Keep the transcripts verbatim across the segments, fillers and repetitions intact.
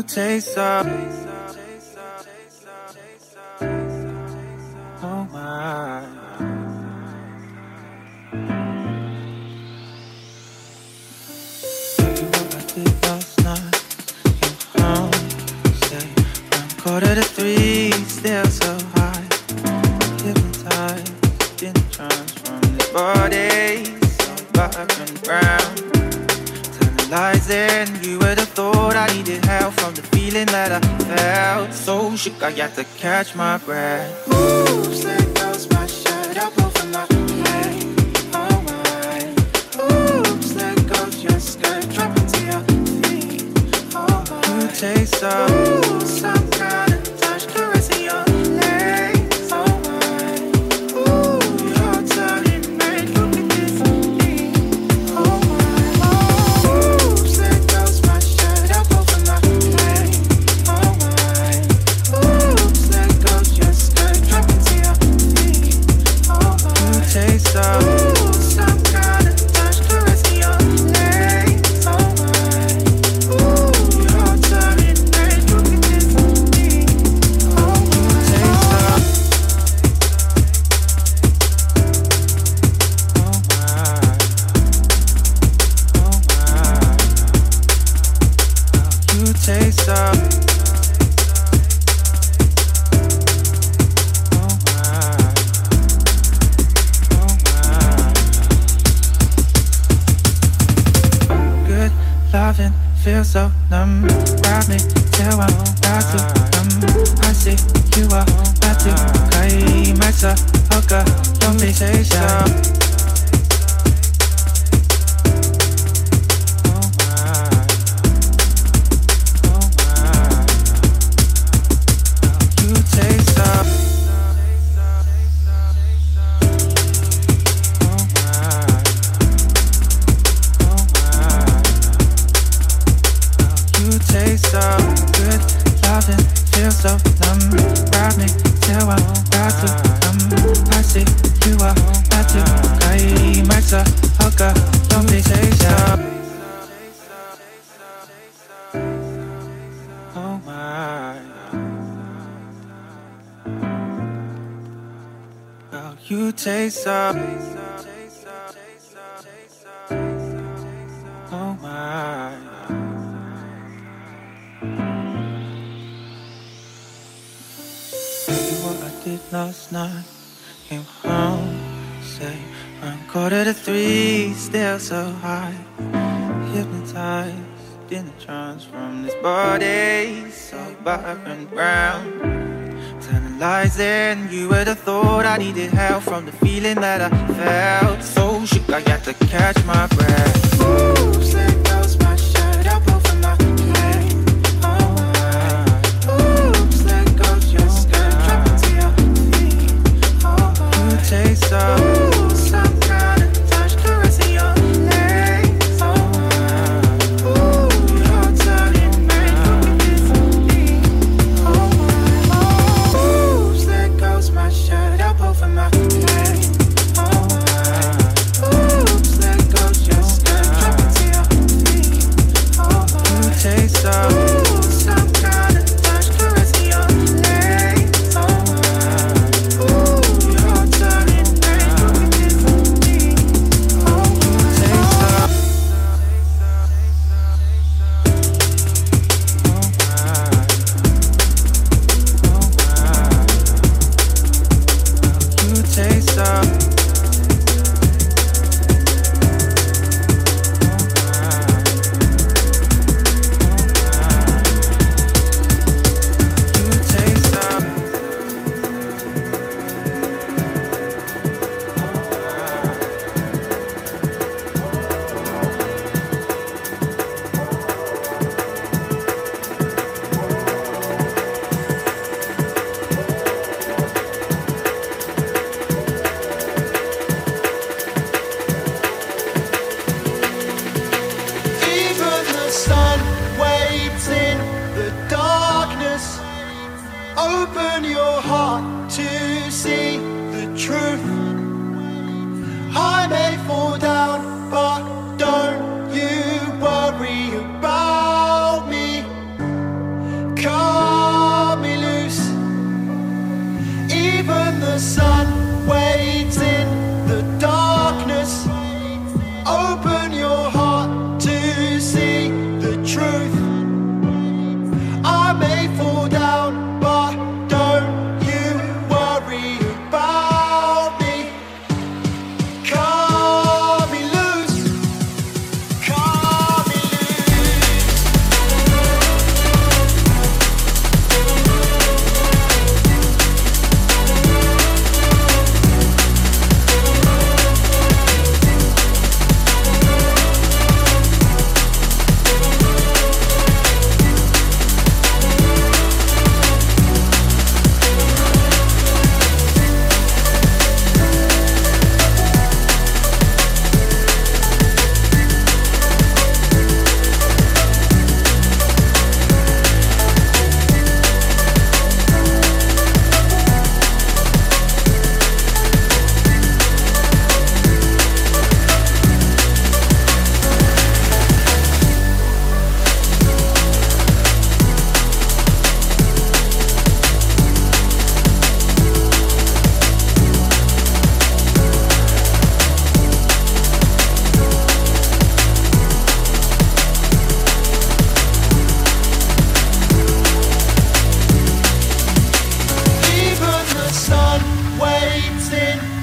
taste of. Oh my. Baby, what I did last night. Came home, say around quarter to three, still so high. Hypnotized in a trance from this body, so vibrant brown. Tantalizing, you would have thought I needed help from the feeling that I felt. So shook, I had to catch my breath. Oops, there goes my shirt up over my head. Oh my. Oops, there goes your skirt dropping to your feet. Oh my. You taste so. Ooh, some kind of touch caressing your legs. Oh my. Ooh, you're turning red. Look at this thing. Oh my. Oops, there goes my shirt up over my head. Oh my. Oops, there goes your skirt dropping to your feet. Oh my. You taste so. Ooh, some kind of touch caressing your legs. Oh my. Ooh, you're turning red. Look at this thing. Oh my. You taste so. Oh my. Oh my. You taste so. Oh my. Oh my. Good loving, feel so numb. Grab me till I'm about to numb. I see you are about to climax a hooker. Don't be taste so. Oh my. Oh my. You taste so. Oh my. Oh my. You taste so good, loving, feel so numb. Grab me till I'm about to numb. I see you are about to climax a hooker. Don't be taste so. Oh my. Girl, you taste so. Oh my. Baby, what I did last night. Came home, say around quarter to three, still so high. Hypnotized in a trance from this body, so vibrant brown. Tantalizing, you would have thought I needed help from the feeling that I felt. So shook, I had to catch my breath. Oops, there goes my shirt up over my head. Oh my. Oops, there goes your skirt dropping to your feet. Oh my. You taste so. Ooh, some kind of touch caressing your legs. Oh my. Ooh, you're turning red. Look at this thing. Oh my. Oops, there goes my shirt up over my head. Oh my. Oops, there goes your skirt dropping to your feet. Oh my. You taste so. Ooh, some kind of touch caressing your legs. Oh my. Ooh, you're turning red. Look at this thing. Oh my. You taste so. Oh my. Oh my. You taste so. Oh my. You taste so. Even the sun waits in the darkness. Open your heart to see the truth. I may fall down, but don't you worry about me.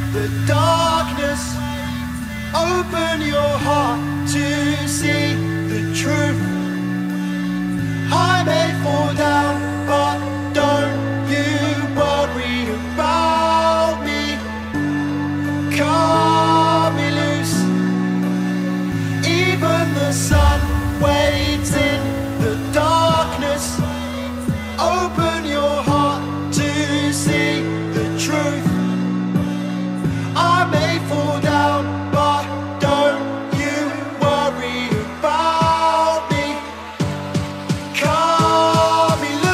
the darkness. Open your heart to see the truth. I may fall down, but don't you worry about me. Cut me loose. Even the sun waits in the darkness. Open your heart to see the truth. I may fall down, but don't you worry about me. Cut me loose.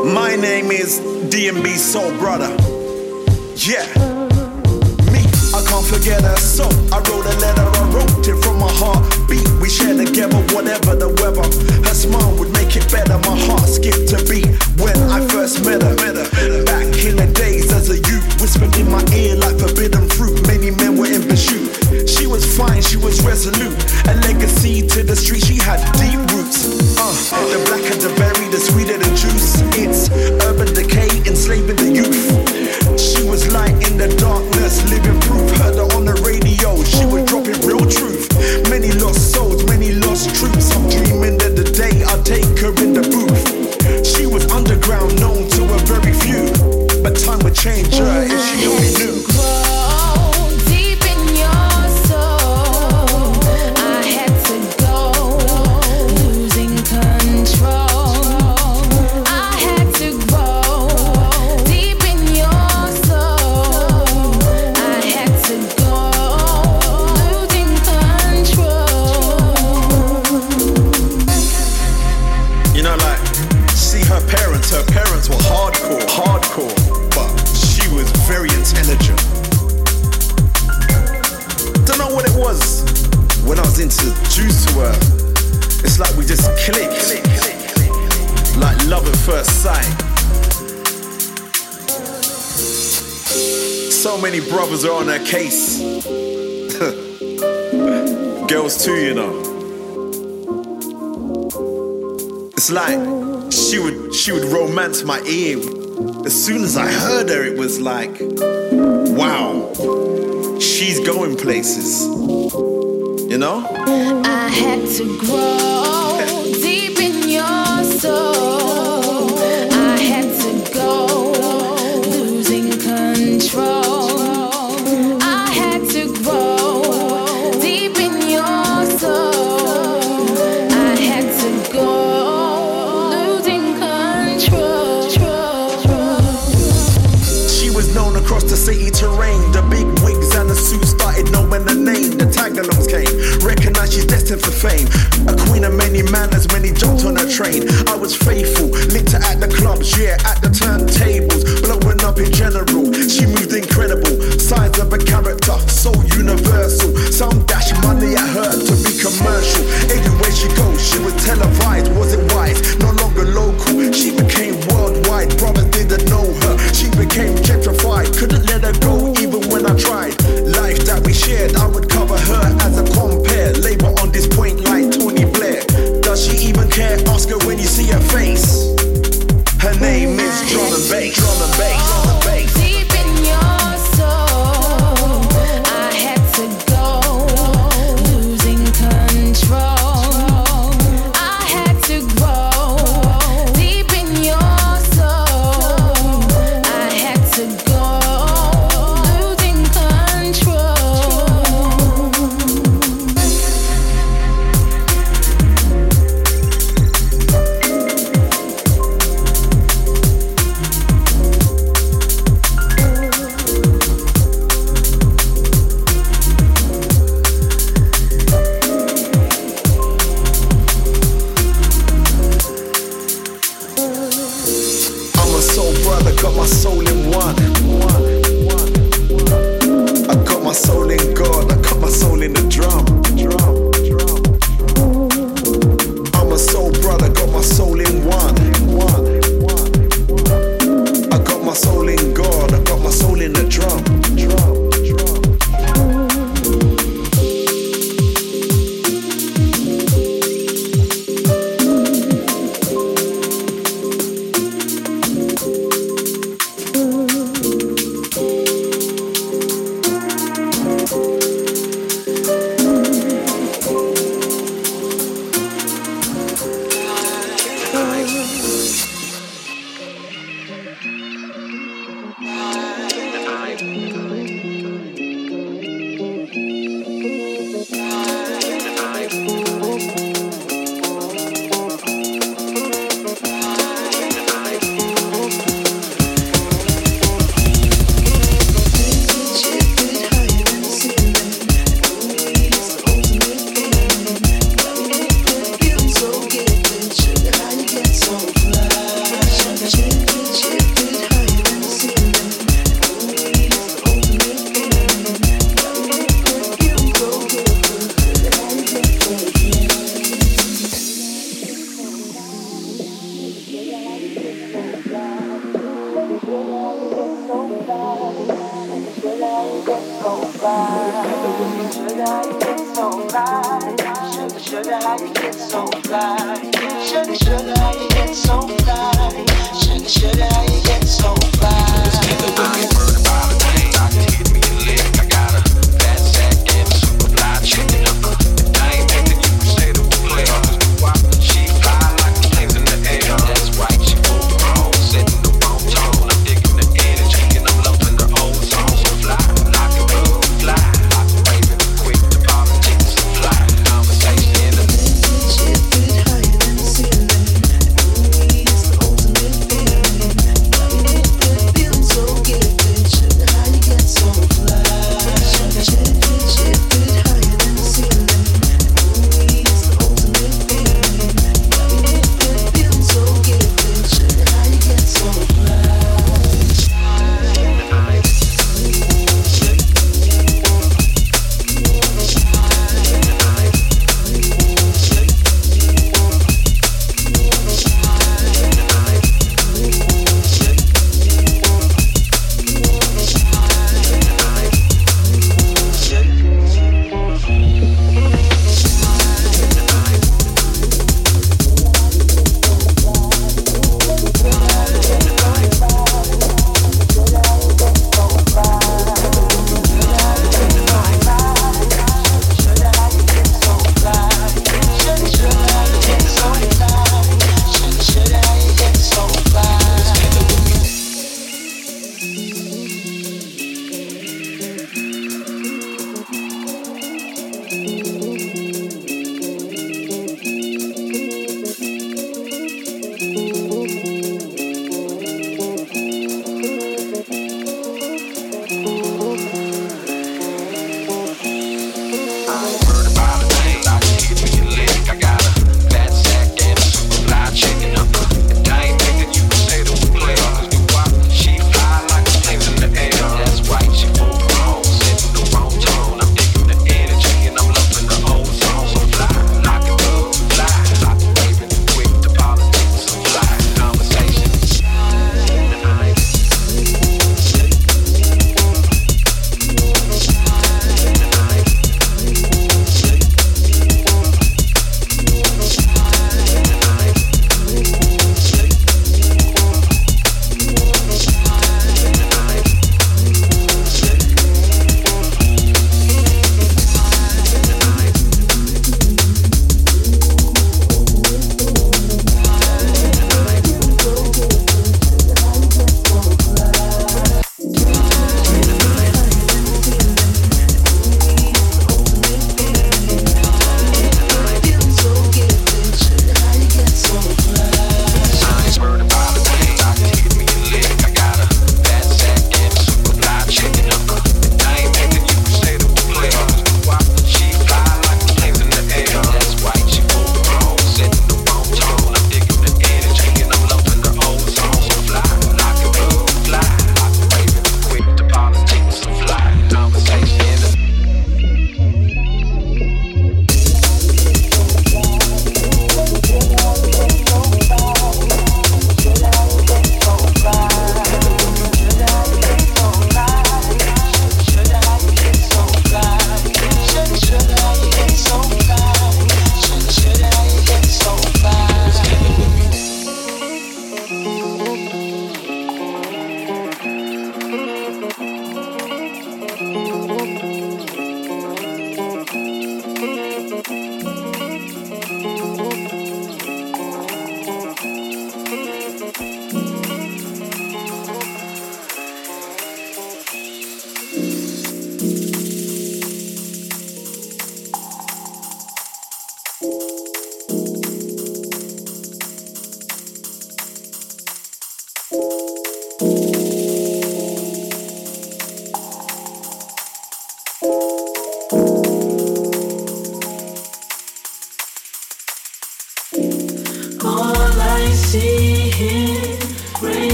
My name is D and B Soul Brother. Yeah, me, I can't forget her so I wrote a letter, I wrote it from my heart beat. We share together whatever the weather. Her smile would make it better. My heart skipped a beat when I first met her. Back in the days as a youth, whispered in my ear like forbidden fruit. Many men were in pursuit. She was fine, she was resolute. A legacy to the street, she had deep roots. Uh, the blacker the berry, the sweeter the juice. It's urban decay, enslaving the youth. She was light in the darkness, living proof. Heard her on the radio, she was dropping real truth. Many lost souls, many lost troops. I'm dreaming of the day I'll take her in the booth. She was underground, known to a very few, but time would change her if she only knew. Her parents were hardcore, hardcore, but she was very intelligent. Don't know what it was when I was introduced to her. It's like we just clicked, like love at first sight. So many brothers are on her case. Girls too, you know. It's like She would, she would romance my ear. As soon as I heard her, it was like, wow, she's going places, you know? I had to grow deep in your soul. I had to go, losing control. I had to grow deep in your soul. I had to go. Across the city terrain, the big wigs and the suits started knowing the name. The tagalongs came, recognized she's destined for fame. A queen of many manners, many jumped on her train. I was faithful, linked her at the clubs, yeah, at the turntables, blowing up in general. She moved incredible, size of a character, so universal. Some dash money at her to be commercial. Anywhere she goes, she was televised, wasn't wise, no longer local. She became worldwide, brothers didn't know her. She became gentrified. Couldn't let her go even when I tried. Life that we shared, I would cover her as a compare. Labor on this point like Tony Blair. Does she even care? Ask her when you see her face. Her name is Drum and Bass. Drum and Bass. Drum and Bass. Deep in your soul, I had to go, losing control. I had to grow deep in your soul. I had to go. Got my soul in one. I got my soul in God. I got my soul in the drum. I'm a soul brother. Got my soul in one. I got my soul in God. I got my soul in the drum. So fly. Conversation.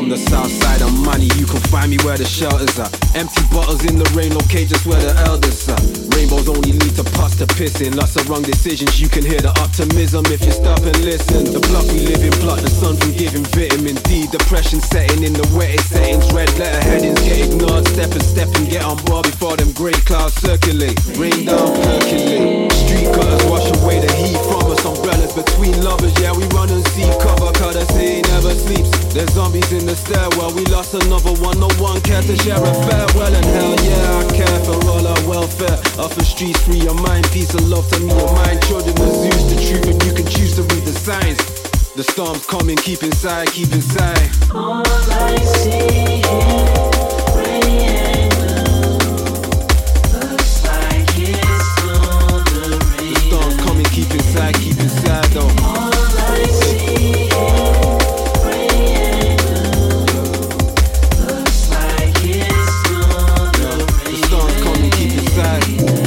from the south side of money, you can find me where the shelters are. Empty bottles in the rain, no cages where the elders are. Rainbows only lead to pus to pissing. Lots of wrong decisions, you can hear the optimism if you stop and listen. The block we live in, block the sun from giving vitamin D. Depression setting in the wettest settings. Red letter headings get ignored. Step and step and get on board before them grey clouds circulate. Rain down, percolate. Street cutters wash away the heat from us. Umbrellas between lovers, yeah, we run and see cover. Cause they say he never sleeps. There's zombies in the stairwell. We lost another one, no one cares to share a farewell. And hell yeah, I care for all our welfare. Off the streets, free your mind. Peace and love to me, your mind. Children of Zeus, the truth, and you can choose to read the signs. The storm's coming, keep inside, keep inside. All I see is rain and blue. Looks like it's gonna rain. The storm's coming, keep inside, keep inside though. All I see is rain and blue. Looks like it's gonna rain. The storm's coming, keep inside.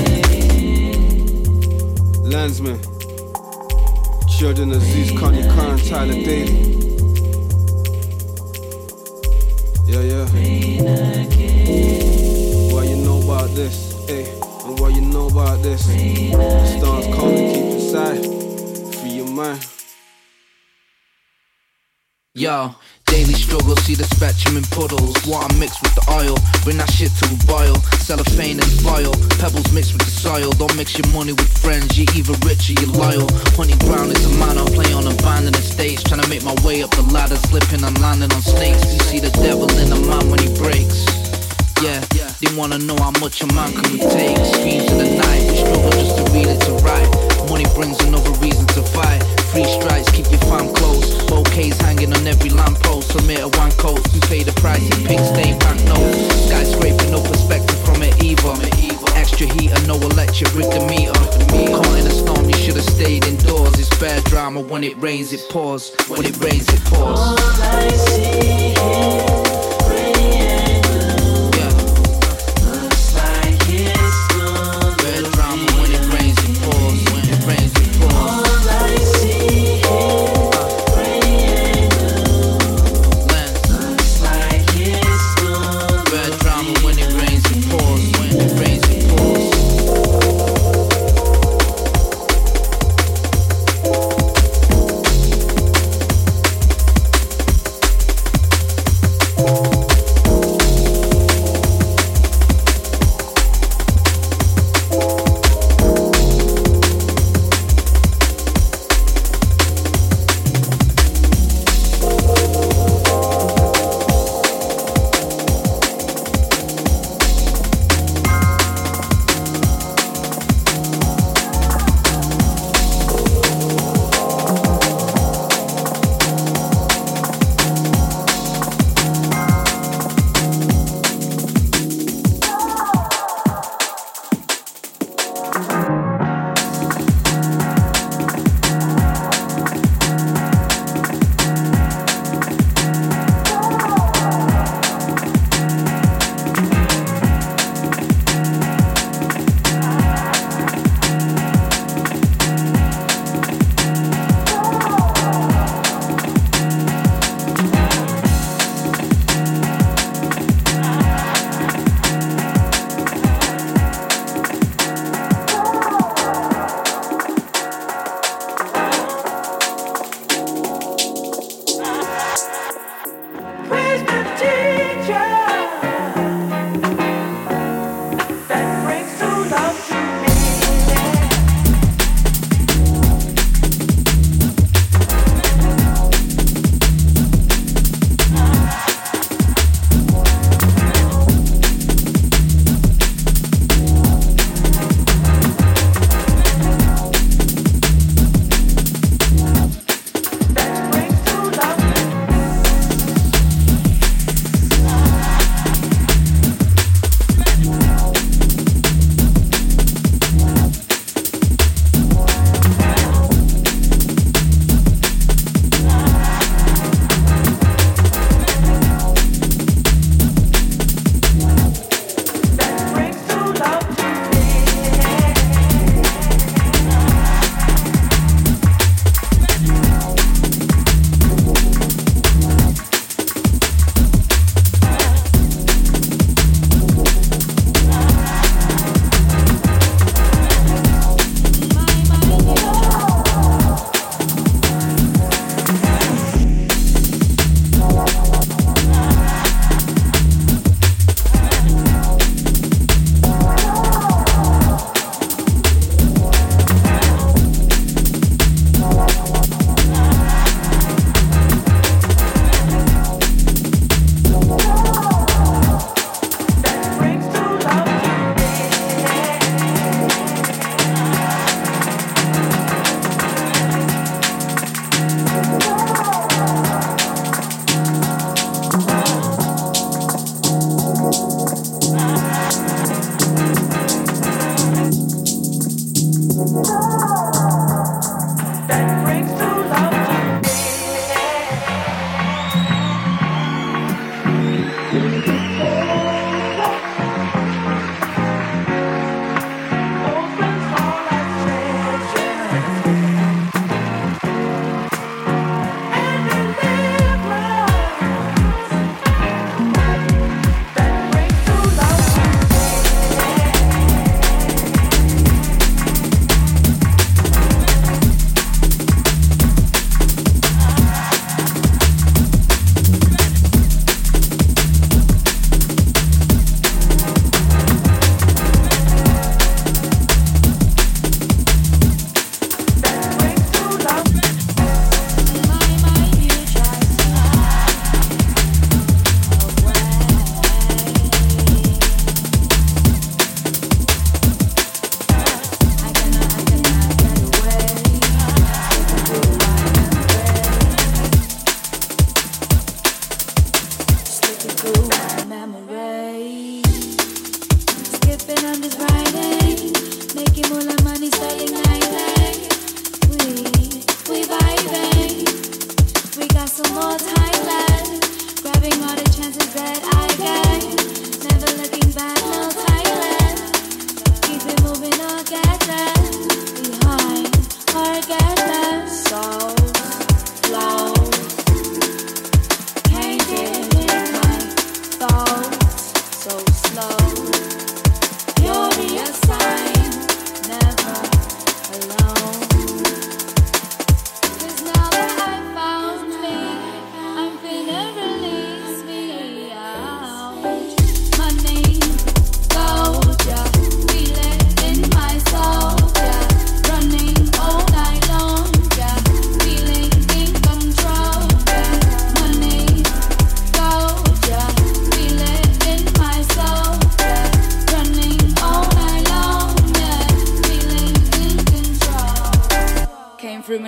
Landsman, children of Zeus, Kanye Khan, Tyler Daly. Yeah, yeah. What you know about this, hey? And what you know about this? The storm's coming, keep inside. Free your mind. Yo, daily struggle, see the spectrum in puddles. Water mixed with the oil, bring that shit to a boil. Cellophane and foil, pebbles mixed with the soil. Don't mix your money with friends, you're either rich or you're loyal. Hunting ground is a manor, play on abandoned estates. Trying to make my way up the ladder, slipping and landing on snakes. You see the devil in a man when he breaks. Yeah, they wanna know how much a man can we take. Screams in the night, we struggle just to read it to write. Money brings another reason to fight. Free strikes, keep your fam close. Bouquets hanging on every lamppost. Submit a one coat, we pay the price in pink stain banknotes. Skyscraping, no perspective from it either. Extra heater, no electric, rig the meter. Caught in a storm, you should've stayed indoors. It's bad drama, when it rains it pours. When it rains it pours. All I see is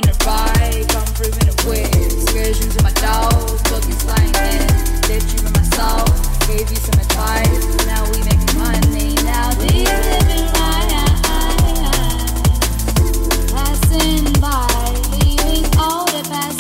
in a ride, come through in a whip. Excursions with my dog, bookies flying in. Lived you in my soul, gave you some advice. Now we making money, now these living lives passing by, leaving all the past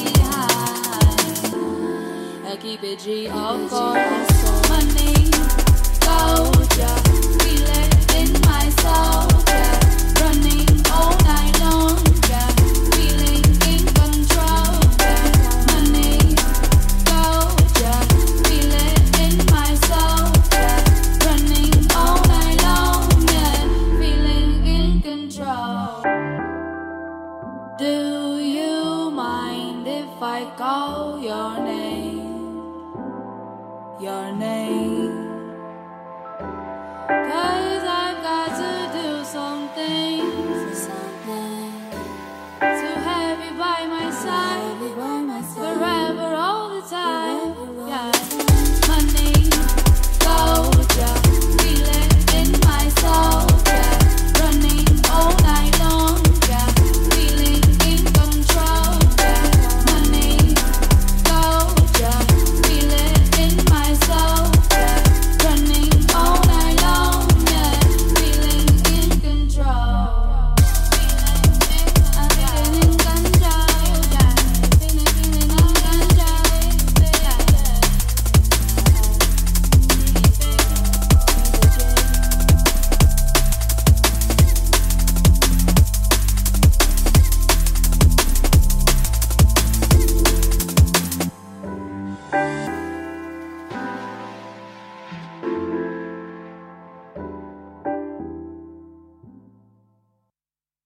behind. I keep it G, of course. Money, doja, feel it in my soul, yeah. Running all night long, yeah. Feeling in control, yeah. Money, doja, feel it in my soul, yeah. Running all night long, yeah. Feeling in control. Do you mind if I call your name? Your name? Cause I've got to do something, something to have you by my side.